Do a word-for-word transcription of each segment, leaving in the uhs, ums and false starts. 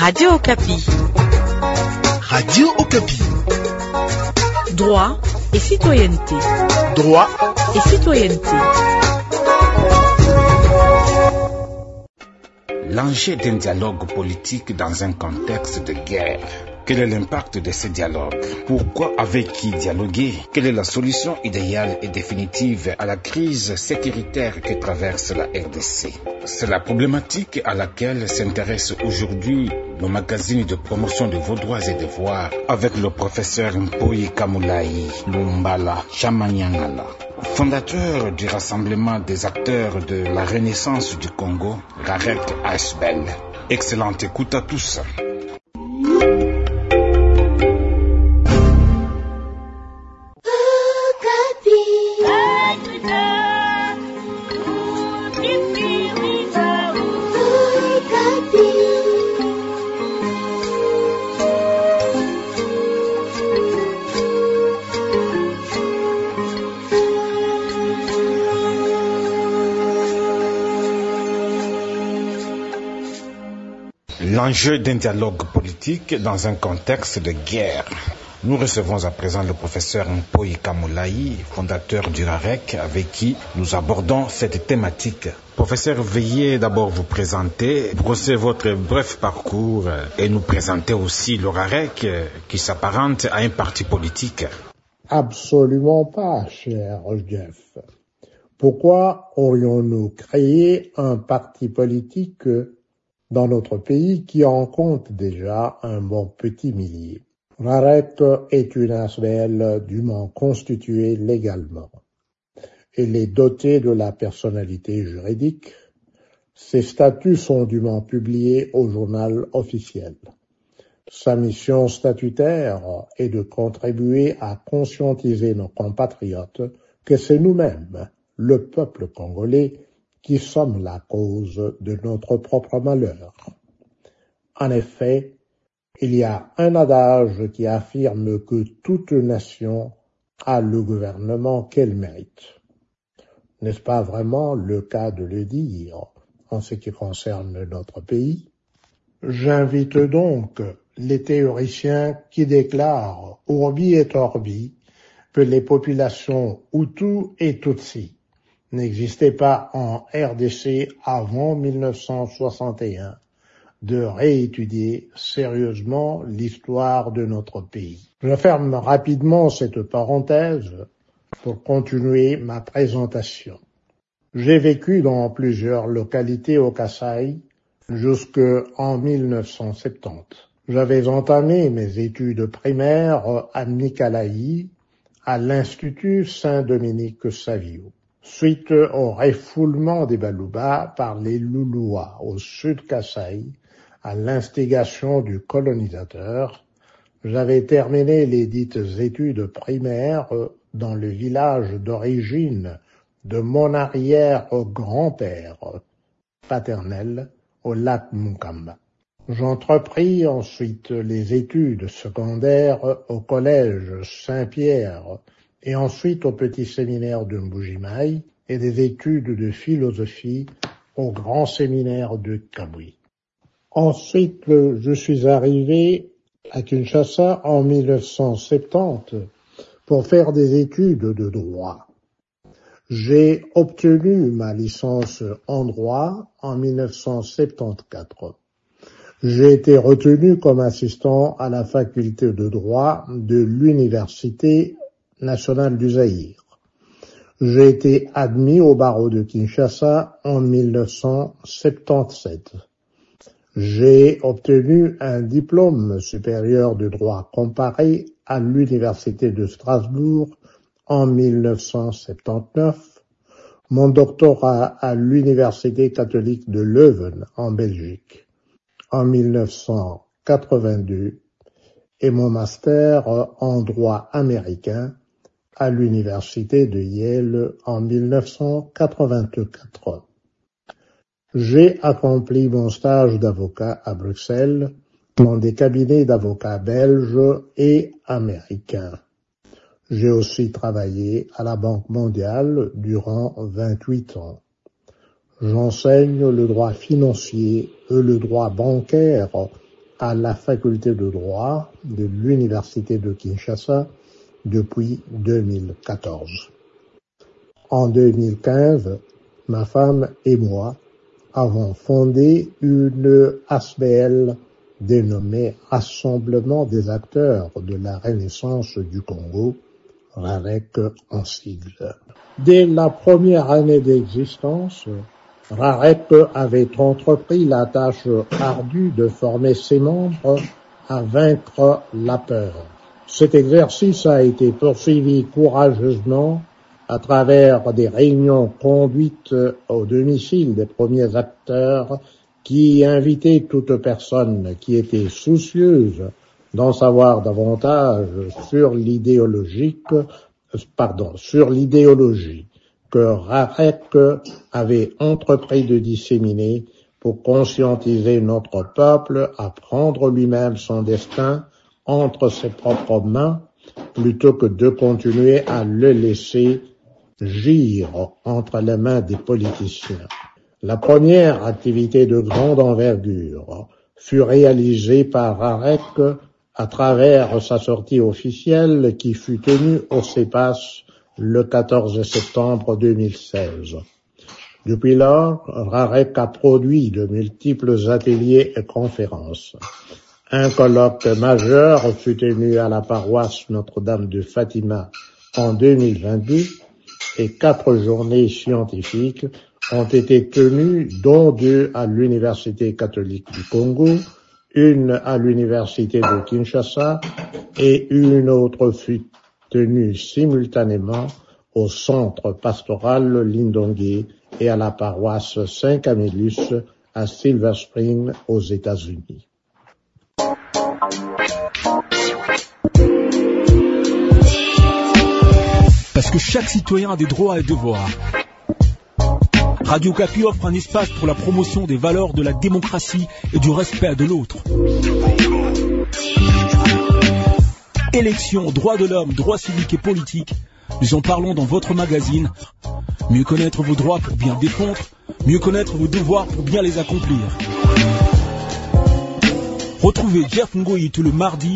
Radio Okapi. Radio Okapi. Droit et citoyenneté. Droit et citoyenneté. L'enjeu d'un dialogue politique dans un contexte de guerre. Quel est l'impact de ce dialogue? Pourquoi, avec qui dialoguer? Quelle est la solution idéale et définitive à la crise sécuritaire que traverse la R D C? C'est la problématique à laquelle s'intéresse aujourd'hui le magazine de promotion de vos droits et devoirs avec le professeur Mpoyi Kamulayi Lumbala Chamanyangala, fondateur du Rassemblement des acteurs de la Renaissance du Congo, RAREC A S B E L. Excellente écoute à tous. L'enjeu d'un dialogue politique dans un contexte de guerre. Nous recevons à présent le professeur Mpoyi Kamulayi, fondateur du RAREC, avec qui nous abordons cette thématique. Professeur, veuillez d'abord vous présenter, brosser votre bref parcours et nous présenter aussi le RAREC qui s'apparente à un parti politique. Absolument pas, cher Jeff. Pourquoi aurions-nous créé un parti politique dans notre pays qui en compte déjà un bon petit millier? RAREC est une A S B E L dûment constituée légalement. Elle est dotée de la personnalité juridique. Ses statuts sont dûment publiés au journal officiel. Sa mission statutaire est de contribuer à conscientiser nos compatriotes que c'est nous-mêmes, le peuple congolais, qui sommes la cause de notre propre malheur. En effet, il y a un adage qui affirme que toute nation a le gouvernement qu'elle mérite. N'est-ce pas vraiment le cas de le dire en ce qui concerne notre pays? J'invite donc les théoriciens qui déclarent urbi et orbi que les populations Hutu et Tutsi n'existait pas en R D C avant mille neuf cent soixante et un, de réétudier sérieusement l'histoire de notre pays. Je ferme rapidement cette parenthèse pour continuer ma présentation. J'ai vécu dans plusieurs localités au Kasaï jusqu'en mille neuf cent soixante-dix. J'avais entamé mes études primaires à Nikalaï, à l'Institut Saint-Dominique Savio. Suite au refoulement des Baluba par les Louloua au sud Kasaï, à l'instigation du colonisateur, j'avais terminé les dites études primaires dans le village d'origine de mon arrière-grand-père paternel au lac Mukamba. J'entrepris ensuite les études secondaires au collège Saint-Pierre et ensuite au petit séminaire de Mbujimaï et des études de philosophie au grand séminaire de Kabwi. Ensuite, je suis arrivé à Kinshasa en mille neuf cent soixante-dix pour faire des études de droit. J'ai obtenu ma licence en droit en mille neuf cent soixante-quatorze. J'ai été retenu comme assistant à la faculté de droit de l'Université nationale du Zaïre. J'ai été admis au barreau de Kinshasa en mille neuf cent soixante-dix-sept. J'ai obtenu un diplôme supérieur de droit comparé à l'Université de Strasbourg en mille neuf cent soixante-dix-neuf, mon doctorat à l'Université catholique de Leuven en Belgique en mille neuf cent quatre-vingt-deux et mon master en droit américain à l'Université de Yale en mille neuf cent quatre-vingt-quatre. J'ai accompli mon stage d'avocat à Bruxelles dans des cabinets d'avocats belges et américains. J'ai aussi travaillé à la Banque mondiale durant vingt-huit ans. J'enseigne le droit financier et le droit bancaire à la faculté de droit de l'Université de Kinshasa depuis deux mille quatorze. En deux mille quinze, ma femme et moi avons fondé une A S B L dénommée Rassemblement des acteurs de la Renaissance du Congo, RAREC en sigle. Dès la première année d'existence, RAREC avait entrepris la tâche ardue de former ses membres à vaincre la peur. Cet exercice a été poursuivi courageusement à travers des réunions conduites au domicile des premiers acteurs qui invitaient toute personne qui était soucieuse d'en savoir davantage sur l'idéologique, pardon, sur l'idéologie que RAREC avait entrepris de disséminer pour conscientiser notre peuple à prendre lui-même son destin entre ses propres mains plutôt que de continuer à le laisser gire entre les mains des politiciens. La première activité de grande envergure fut réalisée par RAREC à travers sa sortie officielle qui fut tenue au CEPAS le quatorze septembre deux mille seize. Depuis lors, RAREC a produit de multiples ateliers et conférences. Un colloque majeur fut tenu à la paroisse Notre-Dame de Fatima en deux mille vingt-deux et quatre journées scientifiques ont été tenues, dont deux à l'Université catholique du Congo, une à l'Université de Kinshasa et une autre fut tenue simultanément au centre pastoral Lindongue et à la paroisse Saint-Camillus à Silver Spring aux États-Unis. Parce que chaque citoyen a des droits et devoirs. Radio Okapi offre un espace pour la promotion des valeurs de la démocratie et du respect de l'autre. Élections, droits de l'homme, droits civiques et politiques, nous en parlons dans votre magazine. Mieux connaître vos droits pour bien défendre, mieux connaître vos devoirs pour bien les accomplir. Retrouvez Jeff Ngoyi tout le mardi.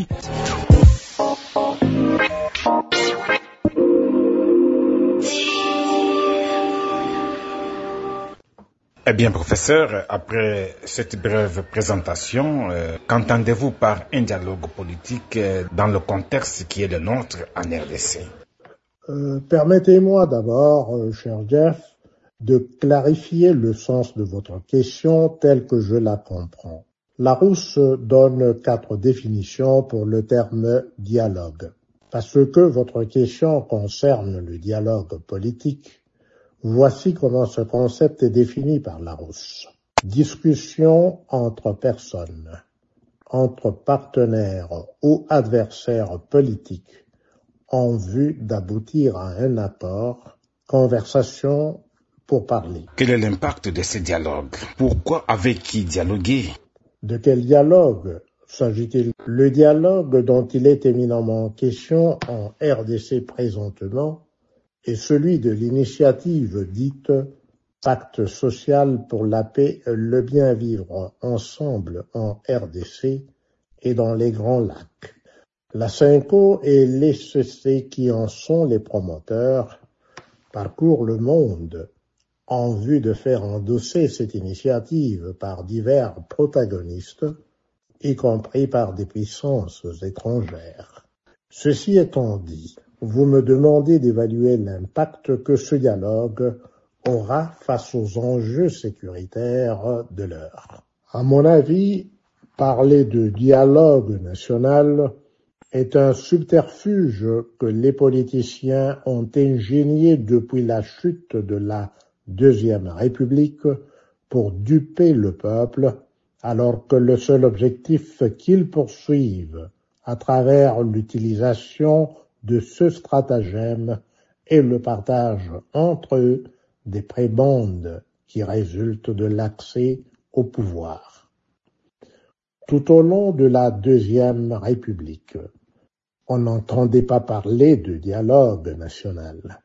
Eh bien, professeur, après cette brève présentation, euh, qu'entendez-vous par un dialogue politique euh, dans le contexte qui est le nôtre en R D C? euh, Permettez-moi d'abord, euh, cher Jeff, de clarifier le sens de votre question telle que je la comprends. Larousse donne quatre définitions pour le terme dialogue. Parce que votre question concerne le dialogue politique, voici comment ce concept est défini par Larousse. Discussion entre personnes, entre partenaires ou adversaires politiques en vue d'aboutir à un accord, conversation pour parler. Quel est l'impact de ces dialogues? Pourquoi, avec qui dialoguer? De quel dialogue s'agit-il? Le dialogue dont il est éminemment question en R D C présentement est celui de l'initiative dite Pacte social pour la paix et le bien vivre ensemble en R D C et dans les Grands Lacs. La CENCO et l'E C C qui en sont les promoteurs parcourent le monde en vue de faire endosser cette initiative par divers protagonistes, y compris par des puissances étrangères. Ceci étant dit, vous me demandez d'évaluer l'impact que ce dialogue aura face aux enjeux sécuritaires de l'heure. À mon avis, parler de dialogue national est un subterfuge que les politiciens ont ingénié depuis la chute de la Deuxième République pour duper le peuple, alors que le seul objectif qu'ils poursuivent à travers l'utilisation de ce stratagème est le partage entre eux des prébendes qui résultent de l'accès au pouvoir. Tout au long de la Deuxième République, on n'entendait pas parler de dialogue national.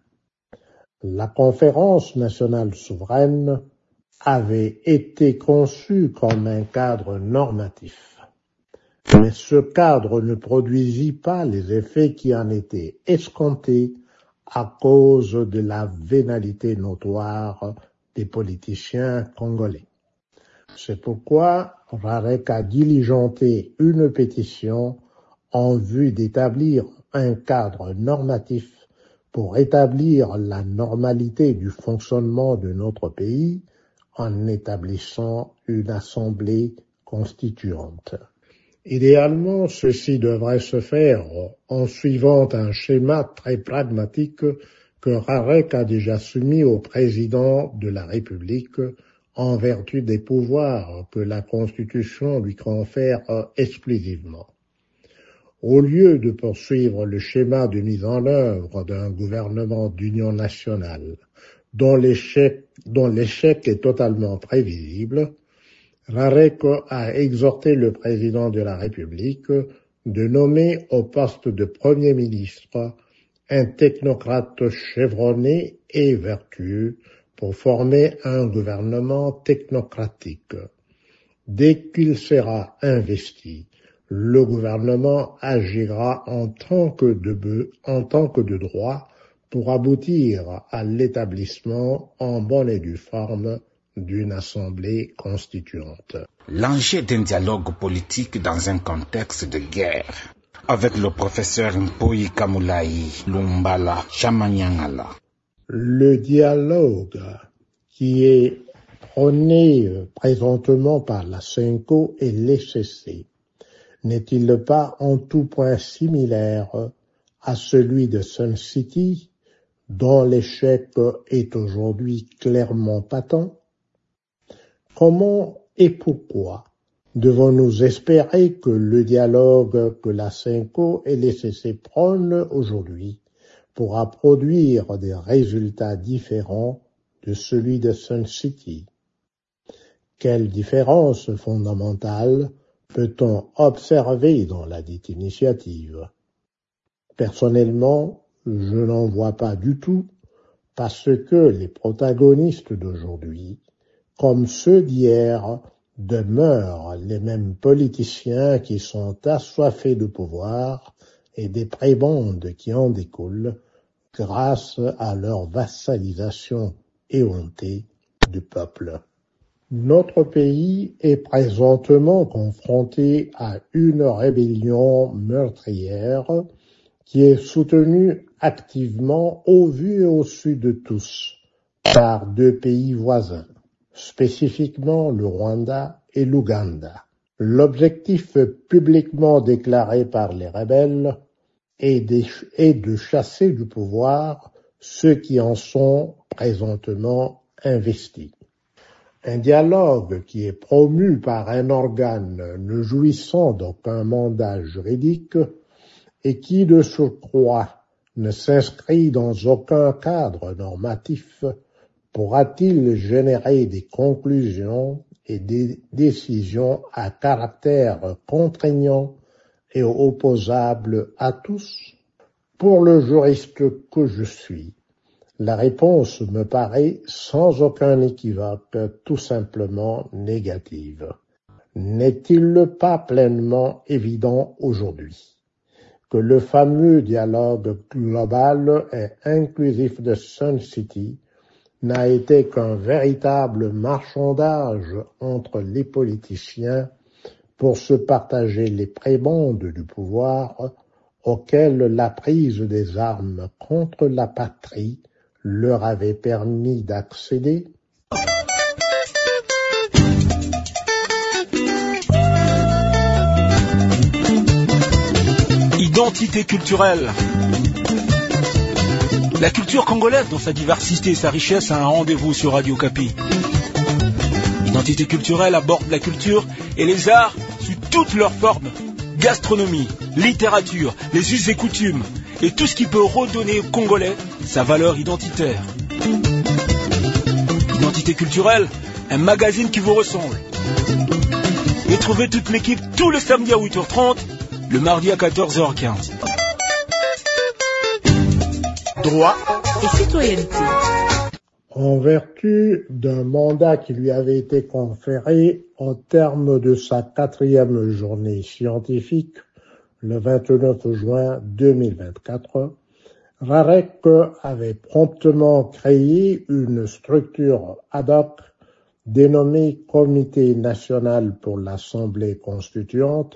La conférence nationale souveraine avait été conçue comme un cadre normatif. Mais ce cadre ne produisit pas les effets qui en étaient escomptés à cause de la vénalité notoire des politiciens congolais. C'est pourquoi Rarek a diligenté une pétition en vue d'établir un cadre normatif pour établir la normalité du fonctionnement de notre pays en établissant une assemblée constituante. Idéalement, ceci devrait se faire en suivant un schéma très pragmatique que Rarek a déjà soumis au président de la République en vertu des pouvoirs que la Constitution lui confère exclusivement. Au lieu de poursuivre le schéma de mise en œuvre d'un gouvernement d'union nationale dont l'échec, dont l'échec est totalement prévisible, Rarek a exhorté le président de la République de nommer au poste de Premier ministre un technocrate chevronné et vertueux pour former un gouvernement technocratique. Dès qu'il sera investi, le gouvernement agira en tant que de, en tant que de droit pour aboutir à l'établissement en bonne et due forme d'une assemblée constituante. L'enjeu d'un dialogue politique dans un contexte de guerre, avec le professeur Mpoyi Kamulaï Lumbala Chamanyangala. Le dialogue qui est prôné présentement par la Senko et l'E C C n'est-il pas en tout point similaire à celui de Sun City, dont l'échec est aujourd'hui clairement patent? Comment et pourquoi devons-nous espérer que le dialogue que la Senko et l'E C C prônent aujourd'hui pourra produire des résultats différents de celui de Sun City? Quelle différence fondamentale peut-on observer dans la dite initiative? Personnellement, je n'en vois pas du tout, parce que les protagonistes d'aujourd'hui, comme ceux d'hier, demeurent les mêmes politiciens qui sont assoiffés de pouvoir et des prébendes qui en découlent grâce à leur vassalisation éhontée du peuple. Notre pays est présentement confronté à une rébellion meurtrière qui est soutenue activement au vu et au su de tous par deux pays voisins, spécifiquement le Rwanda et l'Ouganda. L'objectif publiquement déclaré par les rebelles est de chasser du pouvoir ceux qui en sont présentement investis. Un dialogue qui est promu par un organe ne jouissant d'aucun mandat juridique et qui, de surcroît, ne s'inscrit dans aucun cadre normatif, pourra-t-il générer des conclusions et des décisions à caractère contraignant et opposable à tous? Pour le juriste que je suis, la réponse me paraît sans aucun équivoque tout simplement négative. N'est-il pas pleinement évident aujourd'hui que le fameux dialogue global et inclusif de Sun City n'a été qu'un véritable marchandage entre les politiciens pour se partager les prébendes du pouvoir auxquelles la prise des armes contre la patrie leur avait permis d'accéder? Identité culturelle. La culture congolaise, dans sa diversité et sa richesse, a un rendez-vous sur Radio Kapi. Identité culturelle aborde la culture et les arts sous toutes leurs formes. Gastronomie, littérature, les us et coutumes, et tout ce qui peut redonner aux Congolais sa valeur identitaire. Identité culturelle, un magazine qui vous ressemble. Et trouvez toute l'équipe tous les samedis à huit heures trente, le mardi à quatorze heures quinze. Droit et citoyenneté. En vertu d'un mandat qui lui avait été conféré au terme de sa quatrième journée scientifique, le vingt-neuf juin deux mille vingt-quatre, RAREC avait promptement créé une structure ad hoc dénommée Comité national pour l'Assemblée constituante,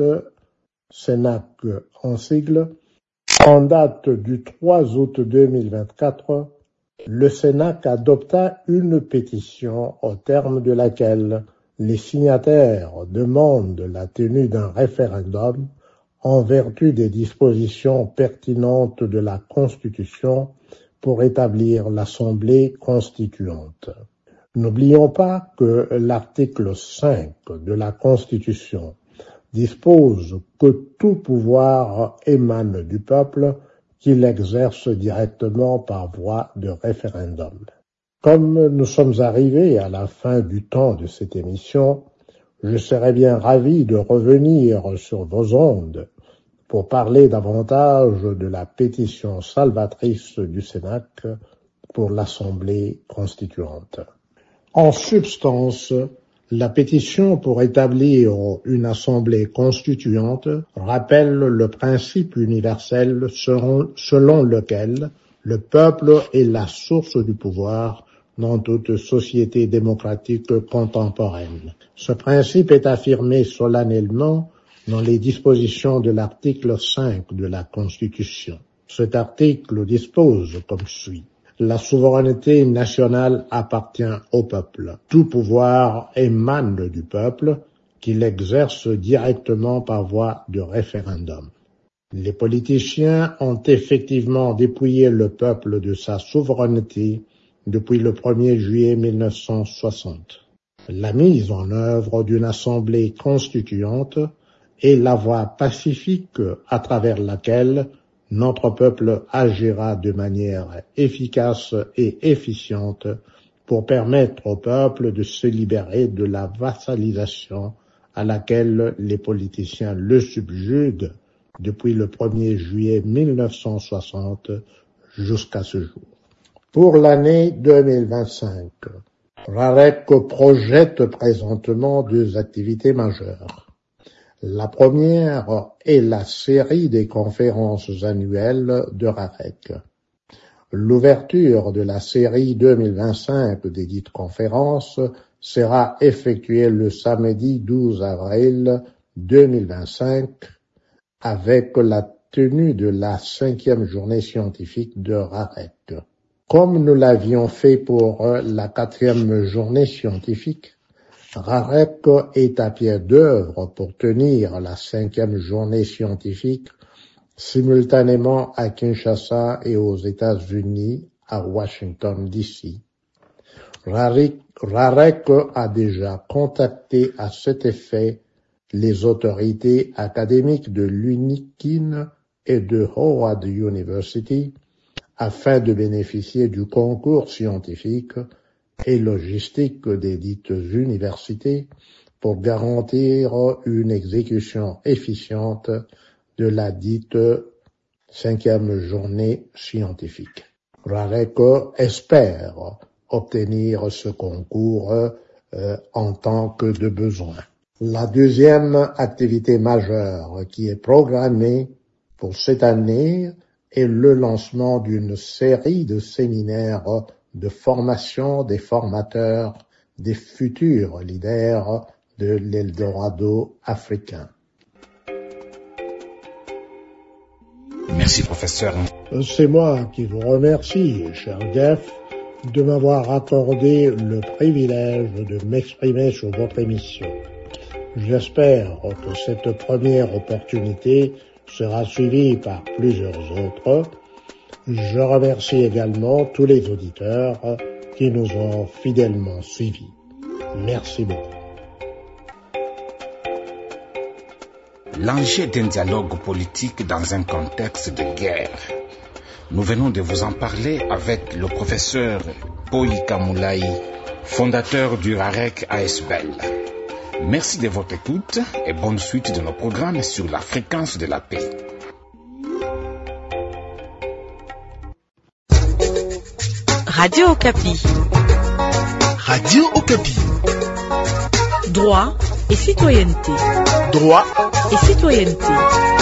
CENAC en sigle. En date du trois août deux mille vingt-quatre, le CENAC adopta une pétition au terme de laquelle les signataires demandent la tenue d'un référendum en vertu des dispositions pertinentes de la Constitution pour établir l'Assemblée constituante. N'oublions pas que l'article cinq de la Constitution dispose que tout pouvoir émane du peuple qu'il exerce directement par voie de référendum. Comme nous sommes arrivés à la fin du temps de cette émission, je serais bien ravi de revenir sur vos ondes pour parler davantage de la pétition salvatrice du CENAC pour l'Assemblée constituante. En substance, la pétition pour établir une assemblée constituante rappelle le principe universel selon, selon lequel le peuple est la source du pouvoir dans toute société démocratique contemporaine. Ce principe est affirmé solennellement dans les dispositions de l'article cinq de la Constitution. Cet article dispose comme suit. La souveraineté nationale appartient au peuple. Tout pouvoir émane du peuple, qui l'exerce directement par voie de référendum. Les politiciens ont effectivement dépouillé le peuple de sa souveraineté depuis le premier juillet mille neuf cent soixante. La mise en œuvre d'une assemblée constituante est la voie pacifique à travers laquelle notre peuple agira de manière efficace et efficiente pour permettre au peuple de se libérer de la vassalisation à laquelle les politiciens le subjuguent depuis le premier juillet mille neuf cent soixante jusqu'à ce jour. Pour l'année deux mille vingt-cinq, RAREC projette présentement deux activités majeures. La première est la série des conférences annuelles de RAREC. L'ouverture de la série deux mille vingt-cinq des dites conférences sera effectuée le samedi douze avril deux mille vingt-cinq avec la tenue de la cinquième journée scientifique de RAREC. Comme nous l'avions fait pour la quatrième journée scientifique, RAREC est à pied d'œuvre pour tenir la cinquième journée scientifique simultanément à Kinshasa et aux États-Unis, à Washington D C. RAREC a déjà contacté à cet effet les autorités académiques de l'U N I C I N et de Howard University afin de bénéficier du concours scientifique et logistique des dites universités pour garantir une exécution efficiente de la dite cinquième journée scientifique. RAREC espère obtenir ce concours euh, en tant que de besoin. La deuxième activité majeure qui est programmée pour cette année est le lancement d'une série de séminaires de formation des formateurs des futurs leaders de l'Eldorado africain. Merci, professeur. C'est moi qui vous remercie, cher Jeff, de m'avoir accordé le privilège de m'exprimer sur votre émission. J'espère que cette première opportunité sera suivie par plusieurs autres. Je remercie également tous les auditeurs qui nous ont fidèlement suivis. Merci beaucoup. L'enjeu d'un dialogue politique dans un contexte de guerre. Nous venons de vous en parler avec le professeur Poyika Moulaï, fondateur du RAREC A S B E L. Merci de votre écoute et bonne suite de nos programmes sur la fréquence de la paix. Radio Okapi. Radio Okapi. Droit et citoyenneté. Droit et citoyenneté.